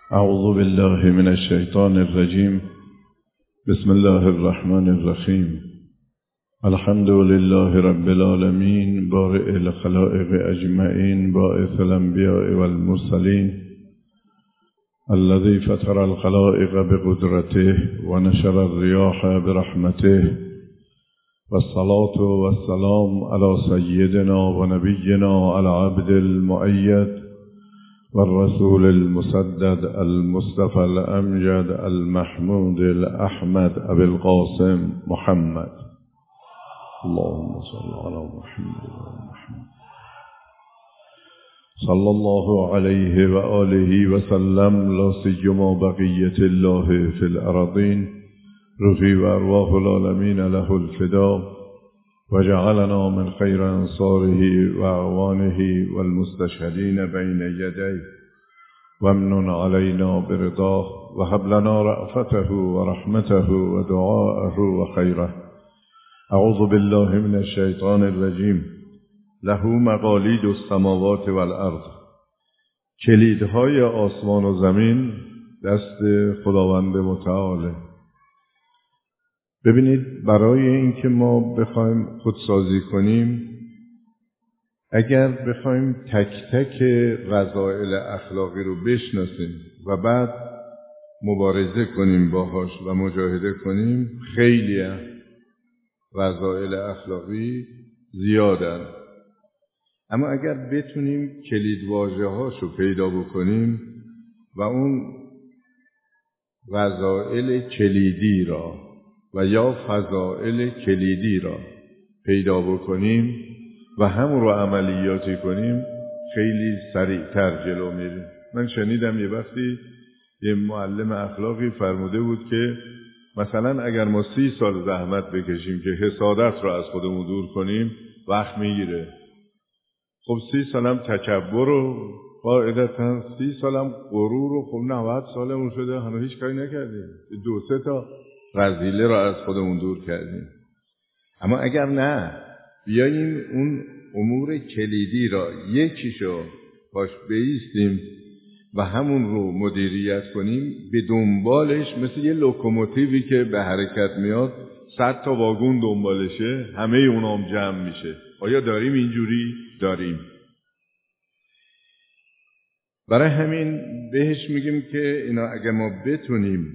اعوذ بالله من الشیطان الرجیم. بسم الله الرحمن الرحیم. الحمد لله رب العالمین، بارئ الخلائق اجمعین، باعث الانبیاء والمرسلین، الذي فطر الخلائق بقدرته ونشر الرياح برحمته، والصلاة والسلام على سيدنا ونبينا العبد المؤيد والرسول المسدد المصطفى الأمجد المحمود الأحمد أبي القاسم محمد. اللهم صل على محمد ومحمد صلى الله عليه وآله وسلم، لا سيما بقية الله في الأراضين، روحي وأرواح العالمين له الفداء، وجعلنا من خير أنصاره وأعوانه والمستشهدين بين يديه، وامنن علينا برضاه، وهب لنا رأفته ورحمته ودعاءه وخيره. أعوذ بالله من الشيطان الرجيم. له مقاليد السماوات والأرض. کلیدهای آسمان و زمین دست خداوند متعاله. ببینید، برای اینکه ما بخوایم خودسازی کنیم، اگر بخوایم تک تک رذائل اخلاقی رو بشناسیم و بعد مبارزه کنیم باهاش و مجاهده کنیم، خیلی رذائل اخلاقی زیادن. اما اگر بتونیم کلیدواژه‌هاشو پیدا بکنیم و اون رذائل کلیدی را و یا فضائل کلیدی را پیدا بکنیم و همون رو عملیاتی کنیم، خیلی سریعتر جلو میریم. من شنیدم یه وقتی یه معلم اخلاقی فرموده بود که مثلا اگر ما 30 سال زحمت بکشیم که حسادت رو از خودمون دور کنیم، وقت میگیره. خب 30 سالم تکبر و قاعدتا 30 سالم غرور و خب 90 سالمون شده هنوز هیچ کاری نکردیم. 2-3 تا رذیله رو از خودمون دور کردیم. اما اگر نه بیاییم اون امور کلیدی را یکیشو باش بایستیم و همون رو مدیریت کنیم، به دنبالش مثل یه لوکوموتیوی که به حرکت میاد 100 تا واگن دنبالشه، همه اونام جمع میشه. آیا داریم اینجوری؟ داریم. برای همین بهش میگیم که اینا اگر ما بتونیم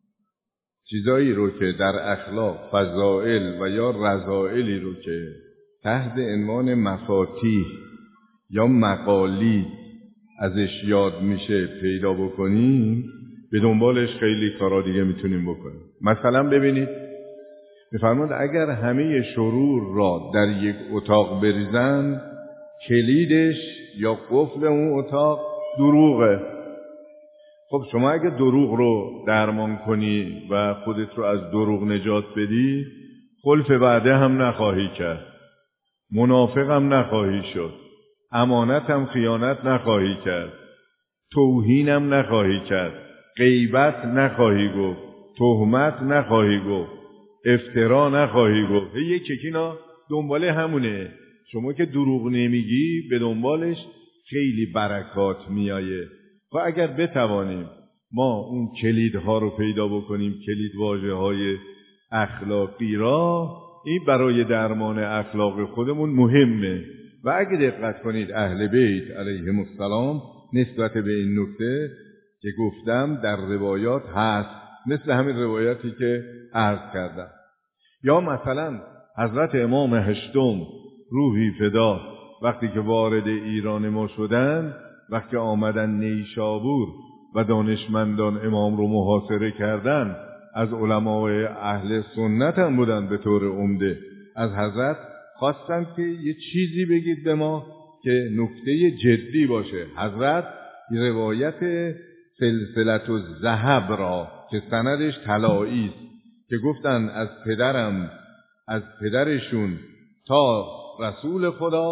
چیزایی رو که در اخلاق فضائل و یا رذائلی رو که تحت عنوان مفاتیح یا مقالید ازش یاد میشه پیدا بکنیم، به دنبالش خیلی کارا دیگه میتونیم بکنیم. مثلا ببینید، میفرماد اگر همه شرور را در یک اتاق بریزن، کلیدش یا قفل اون اتاق دروغه. خب شما اگه دروغ رو درمان کنی و خودت رو از دروغ نجات بدی، خلف وعده هم نخواهی کرد، منافق هم نخواهی شد، امانت هم خیانت نخواهی کرد، توهین هم نخواهی کرد، غیبت نخواهی گفت، تهمت نخواهی گفت، افترا نخواهی گفت. یکینا دنباله همونه. شما که دروغ نمیگی، به دنبالش خیلی برکات میایه. و اگر بتوانیم ما اون کلیدها رو پیدا بکنیم، کلید واژه‌های اخلاقی را، این برای درمان اخلاق خودمون مهمه. و اگه دقت کنید، اهل بیت علیهم السلام نسبت به این نکته که گفتم در روایات هست، مثل همین روایتی که عرض کردم. یا مثلا حضرت امام هشتم روحی فدا وقتی که وارد ایران ما شدن، وقتی آمدن نیشابور و دانشمندان امام رو محاصره کردن، از علمای اهل سنت هم بودن به طور عمده، از حضرت خواستن که یه چیزی بگید به ما که نکته جدی باشه. حضرت روایت سلسلة الذهب را که سندش طلایی است که گفتن از پدرشون تا رسول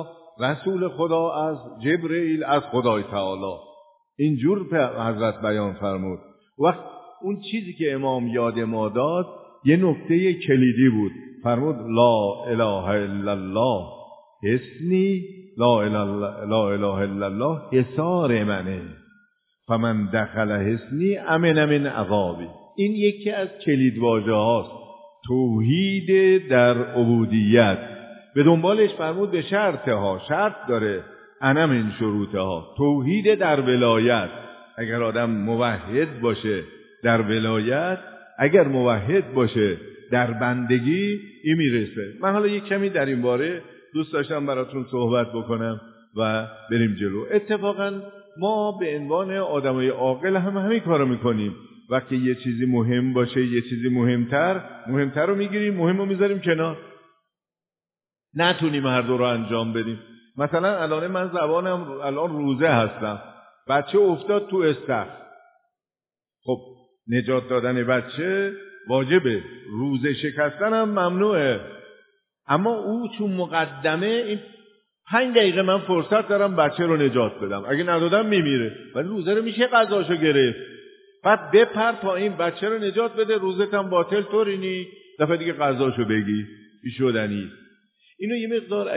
خدا از جبرئیل از خدای تعالی، اینجور حضرت بیان فرمود. وقت اون چیزی که امام یاد ما داد یه نکته کلیدی بود. فرمود لا اله الا الله حسنی، لا اله الا الله حصار منه. فمن دخل حصنی امن من عذابی. این یکی از کلیدواژه هاست. توحید در عبودیت. به دنبالش فرمود به شرطها، شرط داره، انا من شروطها. توحید در ولایت، اگر آدم موحد باشه در ولایت، اگر موحد باشه در بندگی، این میرسه. من حالا یک کمی در این باره دوست داشتم براتون صحبت بکنم و بریم جلو. اتفاقا ما به عنوان آدمای عاقل هم همین کارو میکنیم. وقتی یه چیزی مهم باشه، یه چیزی مهمتر رو میگیریم، مهم رو میذاریم کنار، نتونیم هر دو رو انجام بدیم. مثلا الان من زبانم الان روزه هستم، بچه افتاد تو استخر، خب نجات دادن بچه واجبه، روزه شکستن هم ممنوعه، اما او چون مقدمه، این 5 دقیقه من فرصت دارم بچه رو نجات بدم، اگه ندادم میمیره، ولی روزه رو میشه قضاشو گرفت، بعد بپر تا این بچه رو نجات بده، روزت هم باطل طوری نی، دفعه دیگه قضاشو بگی، این شدنی. اینو یه مقدار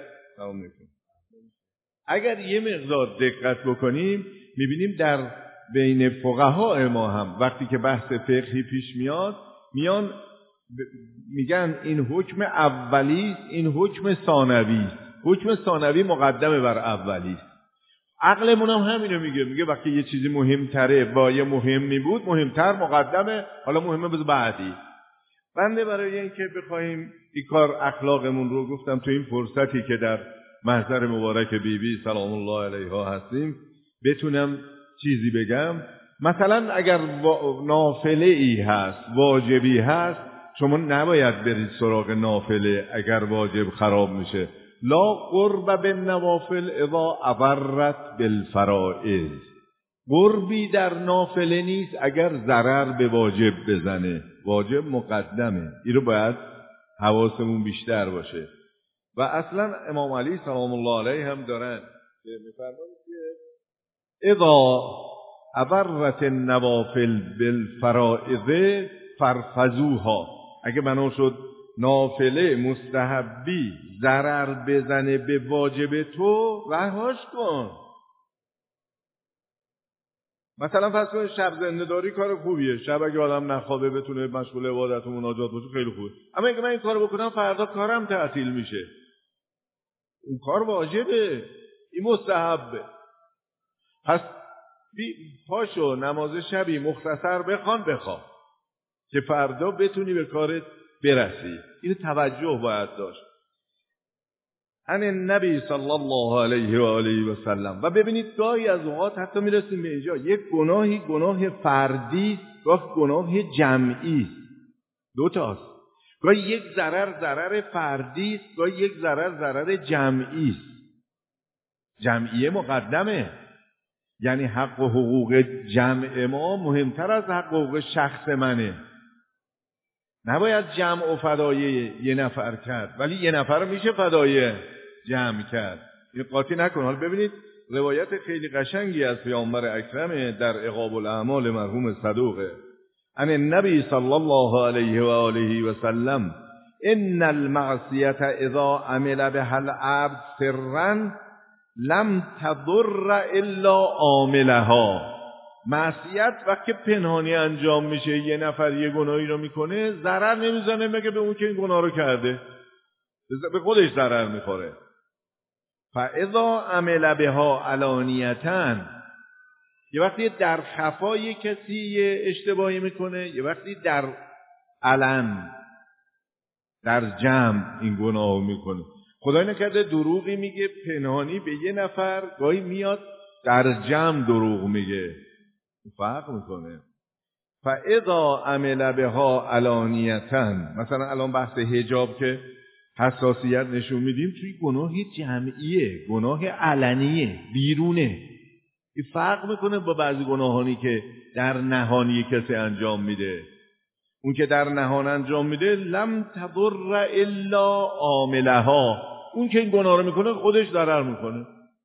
اگر یه مقدار دقت بکنیم میبینیم در بین فقهای ما هم وقتی که بحث فقهی پیش میان میگن این حکم اولی، این حکم ثانوی. حکم ثانوی مقدمه بر اولی. عقلمون هم همینو میگه وقتی یه چیزی مهمتره با یه مهمی بود، مهمتر مقدمه، حالا مهمه بذار بعدی. بنده برای اینکه بخوایم این کار اخلاقمون رو، گفتم تو این فرصتی که در محضر مبارک بیبی سلام الله علیها هستیم بتونم چیزی بگم. مثلا اگر نافله ای هست، واجبی هست، شما نباید برید سراغ نافله اگر واجب خراب میشه. لا قرب بالنوافل اذا اضرت بالفرائض. قربی در نافله نیست اگر ضرر به واجب بزنه. واجب مقدمه، این رو باید حواسمون بیشتر باشه. و اصلا امام علی سلام الله علیه هم دارن که میفرمایند که اذا اضرت النوافل بالفرائض فرفضوها. اگه بنا شد نافله مستحبی ضرر بزنه به واجب تو، رهاش کن. مثلا فرض کن شب زنده داری کار خوبیه، شب اگه آدم نخوابه بتونه مشغول عبادت و مناجات باشه خیلی خوبه، اما اگه من این کارو بکنم فردا کارم تعطیل میشه، اون کار واجبه، این مستحبه. پس پاشو نماز شبی مختصر بخواه که فردا بتونی به کارت برسی. این توجه باید داشت. عن النبی صلی الله علیه و آله و سلم. و ببینید گاهی از اوقات حتی میرسیم به اینجا، یک گناهی گناه فردی، گاه گناه جمعی، دو تاست. گاهی یک ضرر فردی است، گاهی یک ضرر جمعی است. جمعیه مقدمه، یعنی حق و حقوق جمع ما مهمتر از حق و حقوق شخص منه. نباید جمع و فدایه یه نفر کرد، ولی یه نفر میشه فدایه جمع کرد. این قاطی نکن. حالا ببینید روایت خیلی قشنگی از پیامبر اکرم در عقاب الاعمال مرحوم صدوقه. عن النبی صلی الله علیه و آله و سلم ان المعصیه اذا عمل بها العبد سرا لم تضر الا عاملها. معصیت وقتی پنهانی انجام میشه، یه نفر یه گناهی رو میکنه، ضرر نمیزنه مگه به اون که این گناه رو کرده، به خودش ضرر میخوره. فاذا عمل بها علانیةً، یه وقتی در خفا یه کسی یه اشتباهی میکنه، یه وقتی در علن در جمع این گناه میکنه. خدای نکرده دروغی میگه پنهانی به یه نفر، گاهی میاد در جمع دروغ میگه، فرق میکنه. فاذا عمل بها علانیةً، مثلا الان بحث حجاب که حساسیت نشون میدیم، توی گناه جمعیه، گناه علنیه، بیرونه. این فرق میکنه با بعضی گناهانی که در نهانی کسی انجام میده. اون که در نهان انجام میده لم تضر الا عاملها، اون که این گناه رو میکنه خودش ضرر میکنه.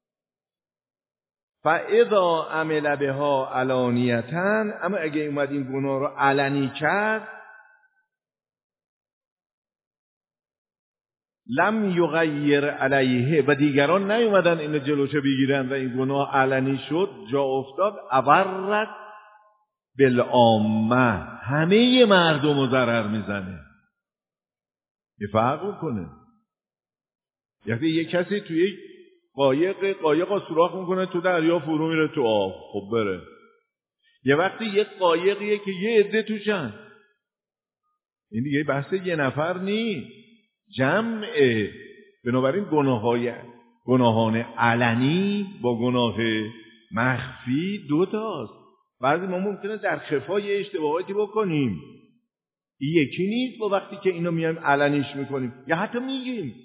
فاذا عمل بها علانیةً، اما اگه اومد این گناه رو علنی کرد، لم یغیر علیه و دیگران نیومدن اینو جلوشو بگیرن و این گناه علنی شد، جا افتاد، ابرت بالعامه، همه مردم رو ضرر میزنه. یه فرق کنه. یعنی یه کسی توی یک قایق سوراخ میکنه تو دریا، فرو میره تو آب، خب بره. یه وقتی یک قایقیه که یه عده توشن، این دیگه بحث یه نفر نی، جمعه. بنابراین گناهان علنی با گناه مخفی دوتاست. بعضی ما ممکنه در خفا یه اشتباهاتی بکنیم، این یکی نیست با وقتی که اینو میایم علنیش میکنیم یا حتی میگیم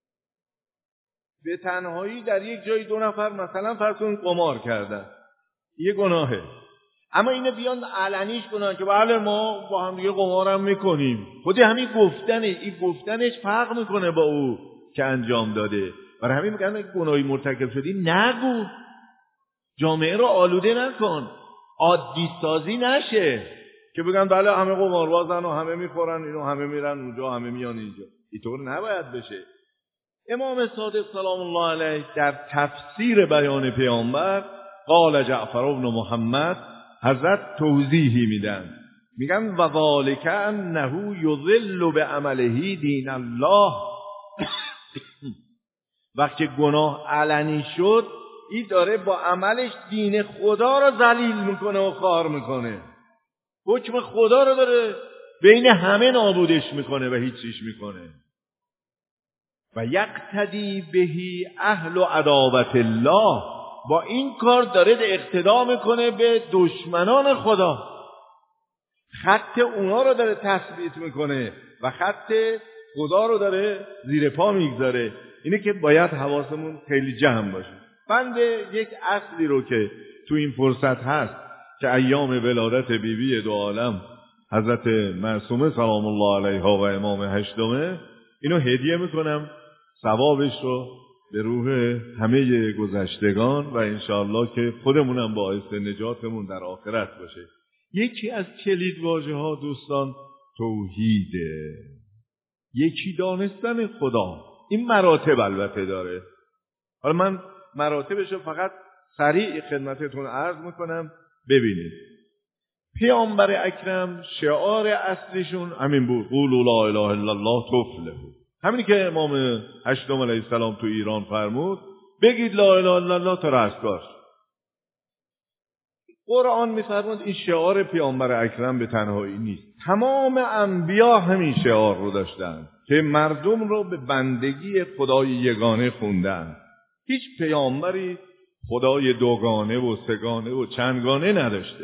به تنهایی در یک جای دو نفر مثلا فرض کنید قمار کردن، یه گناهه، اما اینو بیان علنیش کنن که بله ما با هم دیگه قمارم میکنیم. خود همین این گفتنش فرق میکنه با او که انجام داده. برای همین میگن گناهی مرتکب شدی نگو، جامعه رو آلوده نکن، عادی سازی نشه که بگن بله همه قماربازن و همه میخورن اینو، همه میرن اونجا، همه میان اینجا. اینطور نباید بشه. امام صادق سلام الله علیه در تفسیر بیان پیامبر قال جعفر بن محمد، حضرت توضیحی میدن، میگن و ذالک انه یضل بعمله دین الله. وقتی گناه علنی شد، این داره با عملش دین خدا رو ذلیل میکنه و خوار میکنه، حکم خدا رو داره بین همه نابودش میکنه و هیچیش میکنه. و یقتدی بهی اهل عداوت الله، با این کار داره اقتدا میکنه به دشمنان خدا، خط اونا رو داره تثبیت میکنه و خط خدا رو داره زیر پا میگذاره. اینه که باید حواسمون خیلی جمع باشه. بند یک اصلی رو که تو این فرصت هست که ایام ولادت بیبی دو عالم حضرت معصومه سلام الله علیها و امام هشتمه، اینو هدیه میکنم، ثوابش رو به روح همه گذشتگان و انشاءالله که خودمونم باعث نجاتمون در آخرت باشه. یکی از کلید واژه ها دوستان توحیده، یکی دانستن خدا. این مراتب البته داره. حالا من مراتبش رو فقط سریع خدمتتون عرض میکنم ببینید. پیامبر اکرم شعار اصلیشون همین بود، قولوا لا اله الا الله تفلحوا. همینی که امام هشتم علیه السلام تو ایران فرمود، بگید لا اله الا الله تا رستگار. قرآن میفرمود این شعار پیامبر اکرم به تنهایی نیست، تمام انبیا همین شعار رو داشتن که مردم رو به بندگی خدای یگانه خوندن. هیچ پیامبری خدای دوگانه و سگانه و چندگانه نداشته.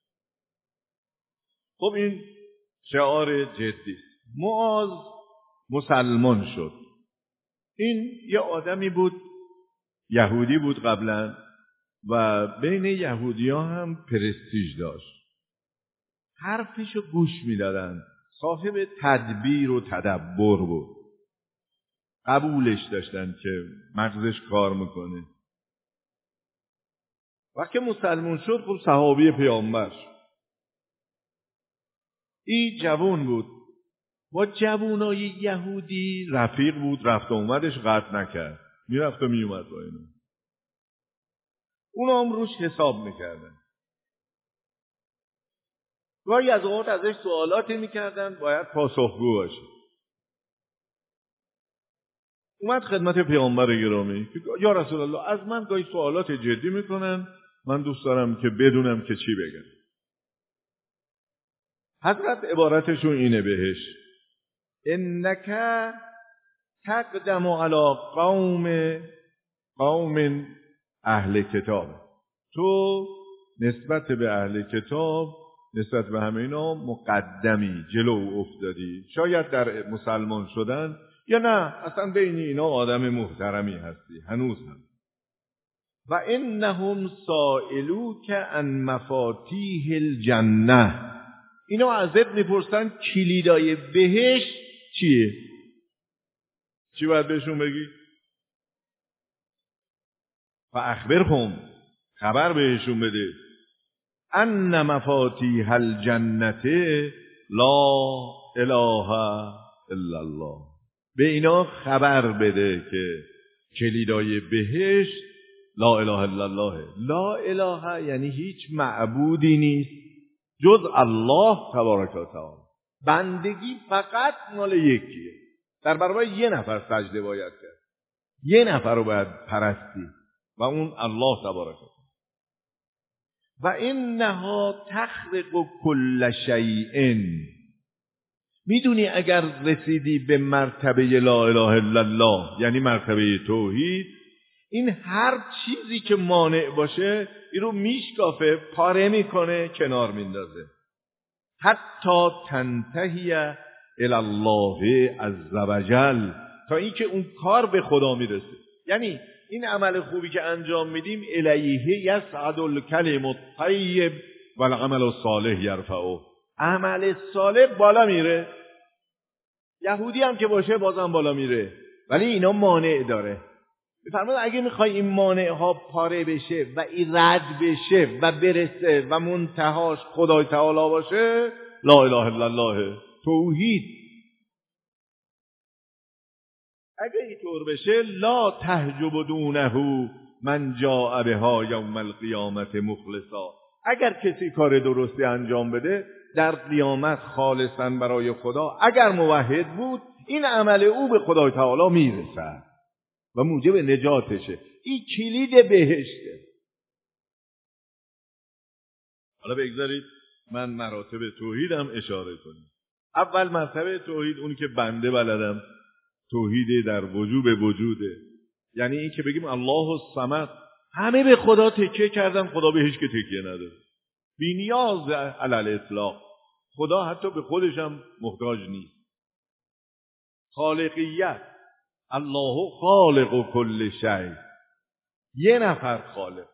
خب این شعار جدی. معاذ مسلمان شد. این یه آدمی بود، یهودی بود قبلا و بین یهودی ها هم پرستیژ داشت، حرفشو گوش میدادن، صاحب تدبیر و تدبر بود، قبولش داشتن که مغزش کار میکنه. وقتی مسلمان شد خب صحابی پیامبر شد. این جوان بود، با جوانای یهودی رفیق بود، رفت و اومدش قطع نکرد، میرفت و میومد با اینو. اونا هم روش حساب میکردن، گاهی از اوقات ازش سوالاتی میکردن، باید پاسخگو باشه. اومد خدمت پیامبر گرامی که یا رسول الله از من گاهی سوالات جدی میکنن، من دوست دارم که بدونم که چی بگم. حضرت عبارتشون اینه بهش، انک تقدم علی قوم اهل کتاب. تو نسبت به اهل کتاب، نسبت به همه اینا مقدمی، جلو افتادی. شاید در مسلمان شدن یا نه اصلا بین اینا آدم محترمی هستی هنوز هم. و انهم سائلوک عن مفاتیح الجنه، اینا ازت میپرسن کلیدای بهشت چیه؟ چی باید بهشون بگی؟ و اخبرهم، خبر بهشون بده، ان مفاتیح الجنت لا اله الا الله، به اینا خبر بده که کلیدای بهشت لا اله الا الله. لا اله یعنی هیچ معبودی نیست جز الله تبارک و تعالی. بندگی فقط مال یکیه. در برابر یه نفر سجده باید کرد، یه نفر رو باید پرستی و اون الله تبارک و تعالی. و انها تخرق کل شیء. میدونی اگر رسیدی به مرتبه لا اله الا الله یعنی مرتبه توحید، این هر چیزی که مانع باشه این رو میشکافه، پاره میکنه، کنار میندازه، حتی تنتهی الی الله عز وجل، تا اینکه اون کار به خدا میرسه. یعنی این عمل خوبی که انجام میدیم الیه یصعد الکلم الطیب والعمل الصالح یرفعه. عمل صالح بالا میره، یهودی هم که باشه بازم بالا میره، ولی اینا مانع داره. بفرمایید اگه میخوای این مانع ها پاره بشه و این رد بشه و برسه و منتهاش خدای تعالی باشه، لا اله الا الله، توحید. اگه اینطور بشه لا تحجب دونه من جاء بها یوم القیامت مخلصا. اگر کسی کار درستی انجام بده در قیامت خالصا برای خدا، اگر موحد بود، این عمل او به خدای تعالی میرسه و موجب نجاتشه. این کلید بهشته. حالا بگذارید من مراتب توحیدم اشاره کنم. اول مرتبه توحید اونی که بنده بلدم، توحید در وجوده. یعنی این که بگیم الله الصمد، همه به خدا تکیه کردم، خدا به هیچ که تکیه نداره، بی نیاز علی الاطلاق. خدا حتی به خودش هم محتاج نیست. خالقیت، الله خالق کل شیء، یه نفر خالق.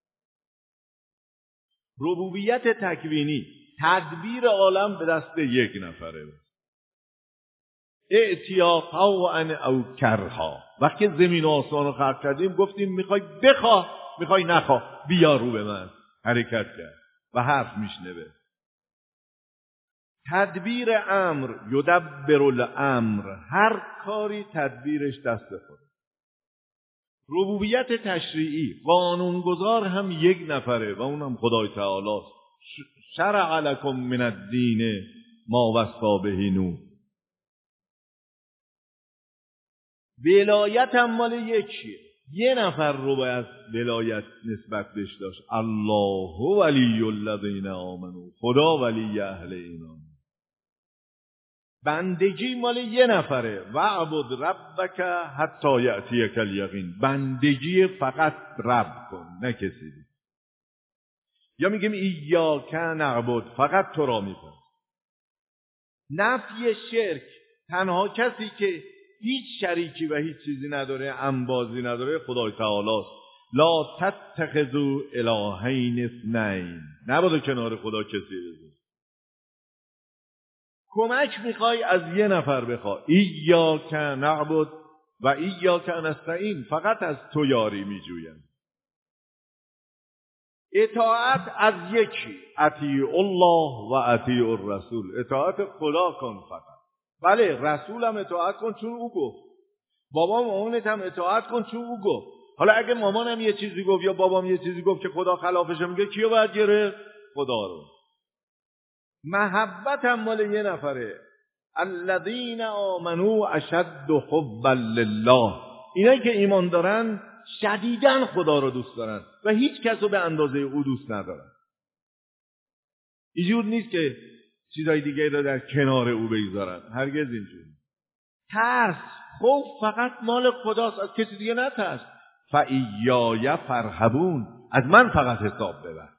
ربوبیت تکوینی، تدبیر عالم به دست یک نفره. اعتیا طوعا او کرها. وقتی زمین و آسمان رو خلق کردیم گفتیم میخوای بخواه میخوای نخواه بیا رو به من، حرکت کرد و حرف میشنوه. تدبیر امر، یدبر الامر، هر کاری تدبیرش دست خود. ربوبیت تشریعی، قانونگذار هم یک نفره و اونم خدای تعالی است. شرع لکم من الدین ما وصی به نوح. ولایت هم مال یکیه، یه نفر رو باید ولایت نسبت بهش داشت. الله ولی الذین آمنوا، خدا ولی اهل ایمان. بندگی مال یه نفره، وعبد ربک حتی یأتیک الیقین. بندگی فقط رب کن، نه کسی دیگه. یا میگیم ایاک نعبد، فقط تو را میکنم. نفی شرک، تنها کسی که هیچ شریکی و هیچ چیزی نداره، انبازی نداره، خدای تعالی است. لا تتخذوا الهین اثنین، نباید کنار خدا کسی بذاری. کمک میخوای از یه نفر بخوای، ایاک نعبد و ایاک نستعین، فقط از تو یاری میجویم. اطاعت از یکی، اطیع الله و اطیع الرسول، اطاعت خدا کن فقط. بله رسولم اطاعت کن چون او گفت، بابا مامانت هم اطاعت کن چون او گفت. حالا اگه مامانم یه چیزی گفت یا بابام یه چیزی گفت که خدا خلافش میگه، کیو باید گرفت؟ خدا رو. محبت هم مال یه نفره، الذین آمنوا اشد حبا لله. اینایی که ایمان دارن شدیداً خدا رو دوست دارن و هیچ کس رو به اندازه او دوست ندارن. اینجور نیست که چیزای دیگه رو در کنار او بگذارن، هرگز اینجوری. ترس، خوف فقط مال خداست، از کسی دیگه نترس. فایای فرهبون، از من فقط حساب ببر.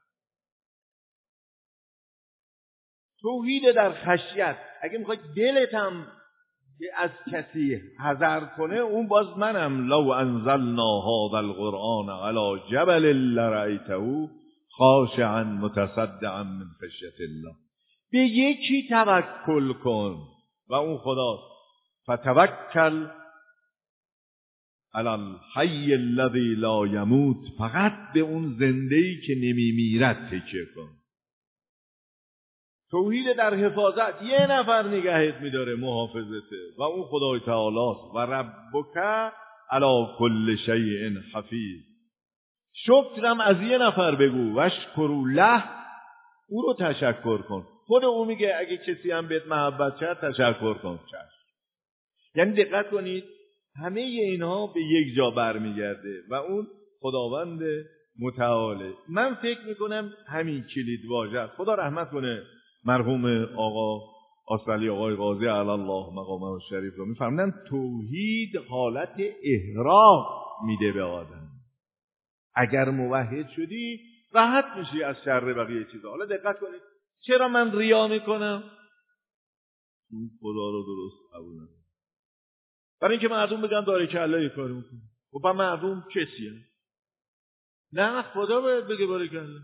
توحید در خشیت، اگه میخوای دلت هم از کسی حذر کنه، اون باز منم. لو انزلنا هذا القرآن على جبل لرأیته خاشعا متصدعا من خشیة الله. به یکی توکل کن و اون خداست. فتوکل علی الحی الذی لا یموت، فقط به اون زنده‌ای که نمیمیرد تکیه کن. توحید در حفاظت، یه نفر نگهت میداره، محافظته، و اون خدای تعالی است. و ربک علی کل شیء حفیظ. شکرم از یه نفر بگو، واشکروا له، او رو تشکر کن. خود او میگه اگه کسی هم بهت محبت کرد تشکر کن. یعنی دقت کنید همه اینها به یک جا برمیگرده و اون خداوند متعاله. من فکر میکنم همین کلید واژه. خدا رحمت کنه مرحوم آقا آصلی، آقای قاضی علی الله مقامه شریف رو میفرمودن توحید حالت احراق میده به آدم. اگر موحد شدی راحت میشی از شر بقیه چیزا. حالا دقت کنید چرا من ریا میکنم؟ اون خدا رو درست قبول ندارم. برای اینکه مردم بگن داره کله یه کاری میکنه. خب مردم کسیه؟ نه، خدا باید بگه باره کله.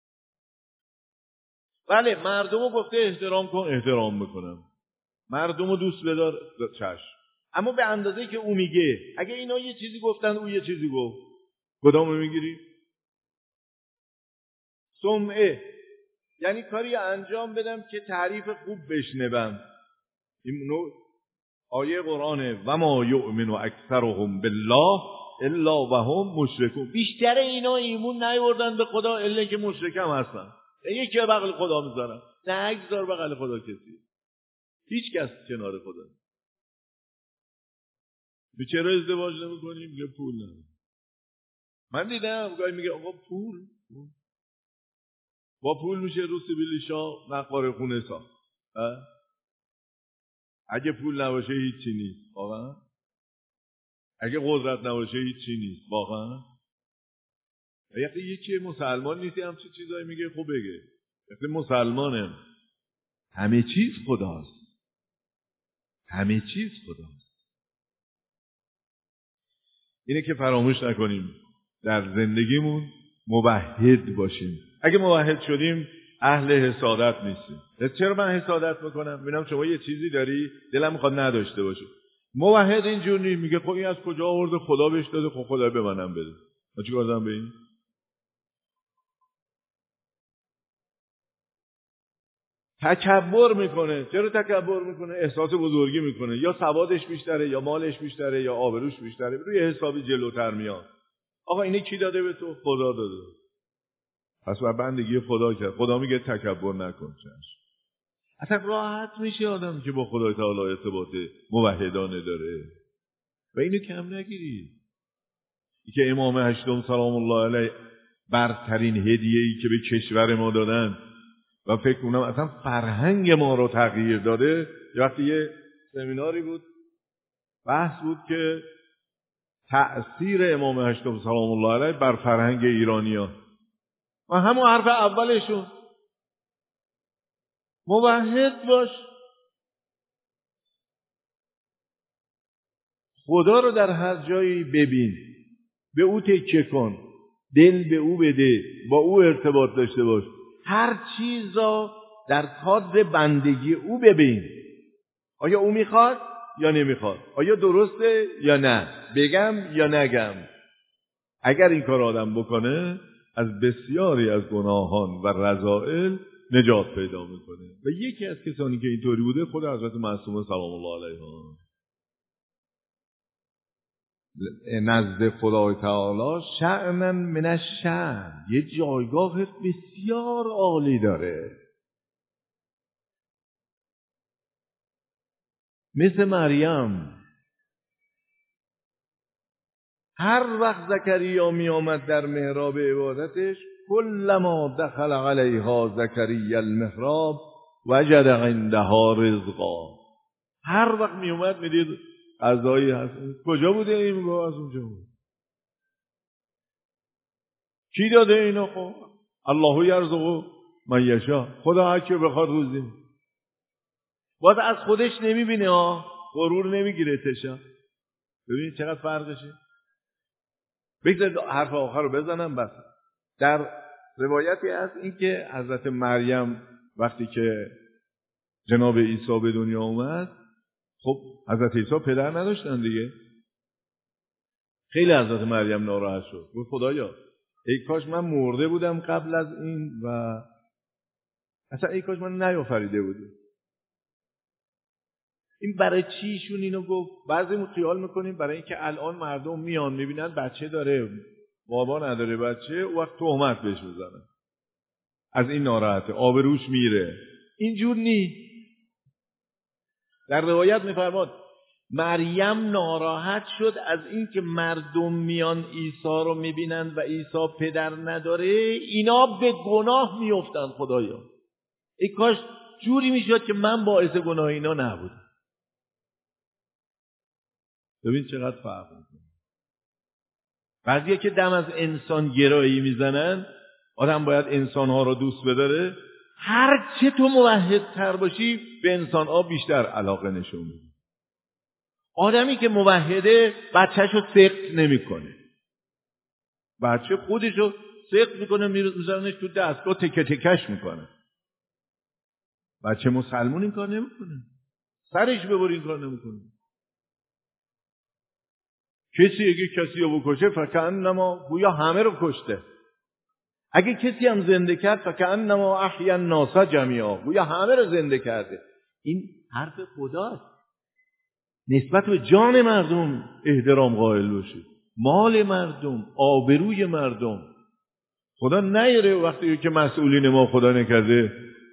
بله مردم رو گفته احترام کن، احترام میکنم. مردم رو دوست بدار، چشم. اما به اندازه که او میگه. اگه اینا یه چیزی گفتن او یه چیزی گفت، کدامو میگیری؟ سمعه، یعنی کاری انجام بدم که تعریف خوب بشنوم. این نوع آیه قرآنه و ما یؤمن اکثرهم بالله الا وهم مشرکون. بیشتر اینا ایمون نیاوردن به خدا الا که مشرک هم هستن. یکی بغل خدا میذارن، نه اگذار بغل خدا کسی. هیچ کس کنار خدا. به چرا ازدواج نمی‌کنیم؟ میگه پول ندارم. من دیدم گاهی میگه آقا پول با پول میشه رو سبیل شاه مقبره خونه ساخت. اگه پول نباشه هیچی نیست واقعا. اگه قدرت نباشه هیچی نیست واقعا. اگه یکی مسلمان نیستی همچین چیزایی میگه خب بگه. اگه مسلمانه همه چیز خداست. همه چیز خداست. اینه که فراموش نکنیم در زندگیمون موحد باشیم. اگه موحد شدیم اهل حسادت نیستیم. چرا من حسادت میکنم؟ ببینم شما یه چیزی داری دلم میخواد نداشته باشه. موحد اینجور نیست، میگه خب این از کجا آورده؟ خدا بهش داده، خب خدا به منم بده. ما چیکار دارم به این؟ تکبر میکنه. چرا تکبر میکنه؟ احساس بزرگی میکنه. یا سوادش بیشتره، یا مالش بیشتره، یا آبروش بیشتره، روی حسابی جلوتر میاد. آقا اینه کی داده به تو؟ خدا داده. پس بر بندگی خدا کرد. خدا میگه تکبر نکن. اصلا راحت میشه آدم که با خدای تعالی ارتباط موحدانه داره و اینو کم نگیرید. این که امام هشتم سلام الله علیه برترین هدیه‌ای که به کشور ما دادن و فکر کنم اصلا فرهنگ ما رو تغییر داده. وقتی یه سمیناری بود بحث بود که تأثیر امام هشتم سلام الله علیه بر فرهنگ ایرانی‌ها و همون حرف اولشون موحد باش، خدا رو در هر جایی ببین، به او تکیه کن، دل به او بده، با او ارتباط داشته باش، هر چیز را در کادر بندگی او ببین. آیا او میخواد یا نمیخواد؟ آیا درسته یا نه؟ بگم یا نگم؟ اگر این کار آدم بکنه از بسیاری از گناهان و رذائل نجات پیدا میکنه. و یکی از کسانی که اینطوری بوده خود حضرت معصومه سلام الله علیها نزد خدای تعالی شأنا من الشأن، یه جایگاه بسیار عالی داره. مثل مریم، هر وقت زکریا می آمد در محراب عبادتش، کلما دخل علیها زکریا المحراب وجد عندها رزقا. هر وقت می اومد می دید غذایی هست. کجا بوده این؟ میگه از اونجا بود. کی داده اینو؟ خب الله یرزق من یشاء، خدا هر کی بخواد روزی. باز از خودش نمیبینه ها، غرور نمیگیره تشا. ببین چقدر فرقشه. بگذارید حرف آخر رو بزنم بس. در روایتی هست این که حضرت مریم وقتی که جناب عیسی به دنیا اومد، خب حضرت عیسی پدر نداشتن دیگه. خیلی حضرت مریم ناراحت شد. گفت خدایا ای کاش من مرده بودم قبل از این و اصلا ای کاش من نیافریده بودی. این برای چی ایشون اینو گفت؟ بعضی خیال میکنیم برای اینکه الان مردم میان میبینن بچه داره بابا نداره بچه، او وقت تهمت بهش بزنن، از این ناراحته، آبروش میره. اینجور نی. در روایت میفرماد مریم ناراحت شد از اینکه مردم میان عیسی رو میبینند و عیسی پدر نداره، اینا به گناه میافتند. خدایا ای کاش جوری میشد که من باعث گناه اینا نبودم. ببین چقدر فرق میکنه. بعضیا که دم از انسان گرایی میزنن، آدم باید انسانها رو دوست بداره، هر چه تو موحدتر باشی به انسانها بیشتر علاقه نشون میدی. آدمی که موحده بچه‌شو سقط نمیکنه، بچه خودشو سقط میکنه میذارنش تو دستگاه تکه تکش میکنه. بچه مسلمون این کار نمیکنه، سرش ببر این کار نمیکنه. کسی اگه کسی رو بکشه فکأنما گویا همه رو کشته. اگه کسی هم زنده کرد فکأنما احیا الناس جمیعا، گویا همه رو زنده کرده. این حرف خداست. نسبت به جان مردم احترام قائل باشید، مال مردم، آبروی مردم. خدا نیاره وقتی که مسئولین ما خدا نکرده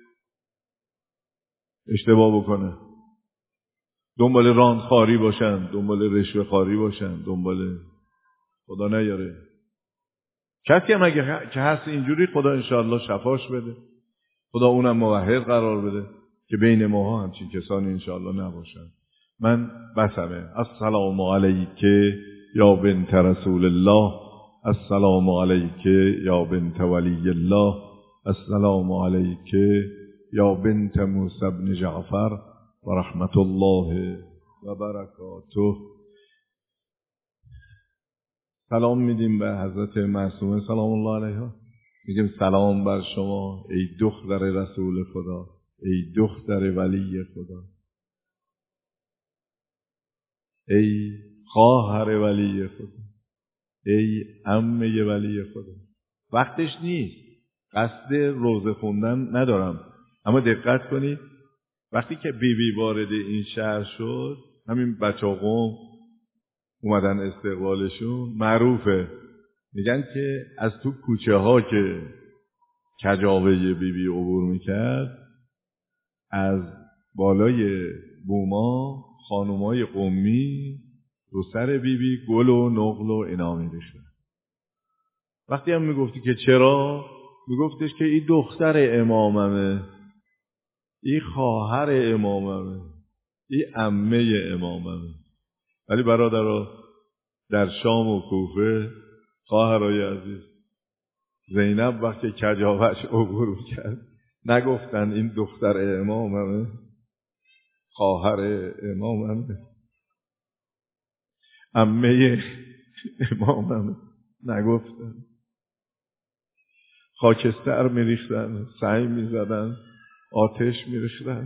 اشتباه بکنه، دنبال راندخواری باشن، دنبال رشوه خواری باشن، دنبال خدا نیاره. کسی هم اگه که هست اینجوری خدا انشاءالله شفاش بده، خدا اونم موحد قرار بده که بین ماها همچین کسانی انشاءالله نباشن. من بسمه. السلام علیک یا بنت رسول الله، السلام علیک یا بنت ولی الله، السلام علیک یا بنت موسی بن جعفر و رحمت الله و برکاته. سلام میدیم به حضرت معصومه سلام الله علیها. میگیم سلام بر شما ای دختر رسول خدا، ای دختر ولی خدا، ای خواهر ولی خدا، ای عمه ولی خدا. وقتش نیست، قصد روزه خوندن ندارم، اما دقت کنید وقتی که بیبی وارد این شهر شد، همین بچه قوم اومدن استقبالشون، معروفه میگن که از تو کوچه ها که کجاوه بیبی عبور میکرد، از بالای بوما خانومای قمی رو سر بیبی گل و نقل و اینا میریختن. وقتی هم میگفتی که چرا، میگفتش که این دختر اماممه، این خواهر اماممه، این عمه اماممه. ولی برادرها در شام و کوفه، خواهرای عزیز، زینب وقتی کجاوهش عبور کرد نگفتن این دختر اماممه، خواهر اماممه، عمه اماممه، نگفتن. خاکستر میریختن، سنگ میزدن، آتش میریختن.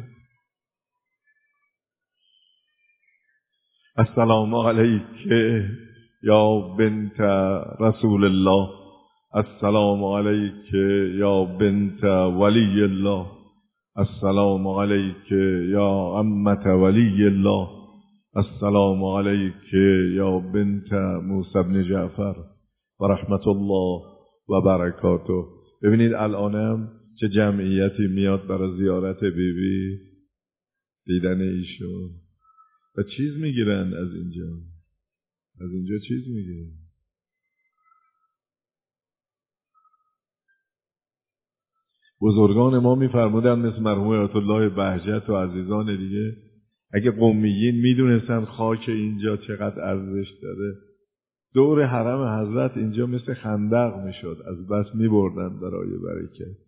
السلام علیک یا بنت رسول الله، السلام علیک یا بنت ولی الله، السلام علیک یا عمه ولی الله، السلام علیک یا بنت موسی بن جعفر و رحمت الله و برکاته. ببینید الانم چه جمعیتی میاد برای زیارت بیبی، دیدن ایشون و چیز میگیرن از اینجا چیز میگیرن. بزرگان ما میفرمودن مثل مرحوم آیت الله بهجت و عزیزان دیگه، اگه قمیین میدونستن خاک اینجا چقدر ارزش داره، دور حرم حضرت اینجا مثل خندق میشد، از بس میبردن برای برکت.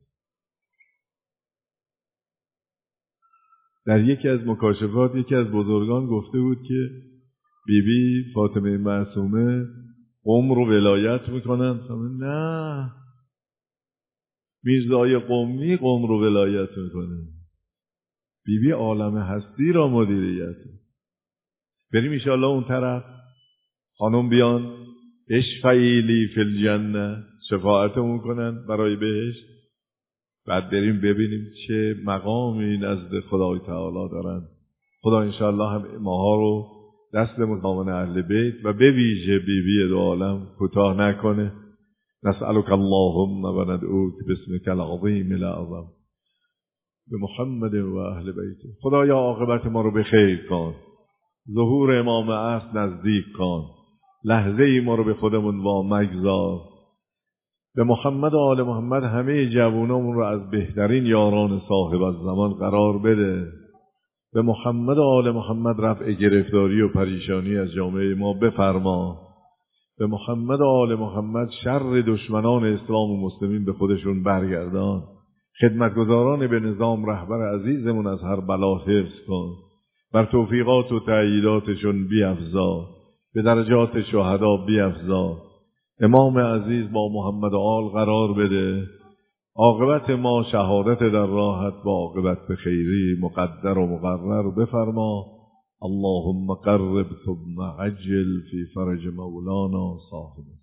در یکی از مکاشفات یکی از بزرگان گفته بود که بیبی فاطمه معصومه قم رو ولایت میکنن. نه، میرزای قمی قم رو ولایت میکنه، بیبی عالم هستی را مدیریت. بریم انشاءالله اون طرف، خانم بیان اشفعی لی فی الجنه، شفاعتمون کنن برای بهشت. بعد بریم ببینیم چه مقامی نزد خدای تعالی دارن. خدا انشاءالله هم ماها رو دست مقامن اهل بیت و به ویژه بیبی دو عالم کوتاه نکنه. نسألك اللهم و ندعوک باسمک العظیم الاعظم به محمد و اهل بیت. خدایا عاقبت ما رو به خیر کن، ظهور امام عصر نزدیک کن، لحظه ای ما رو به خودمون وامگذار. به محمد و آل محمد همه جوانامون رو از بهترین یاران صاحب الزمان قرار بده. به محمد و آل محمد رفع گرفتاری و پریشانی از جامعه ما بفرما. به محمد و آل محمد شر دشمنان اسلام و مسلمین به خودشون برگردان. خدمتگزاران به نظام رهبر عزیزمون از هر بلا حفظ کن. بر توفیقات و تأییداتشون بیفزا. به درجات شهدا بیفزا. امام عزیز با محمد و آل قرار بده. عاقبت ما شهادت در راحت با عاقبت به خیری مقدر و مقرر بفرما. اللهم قرب ثم عجل فی فرج مولانا صاحب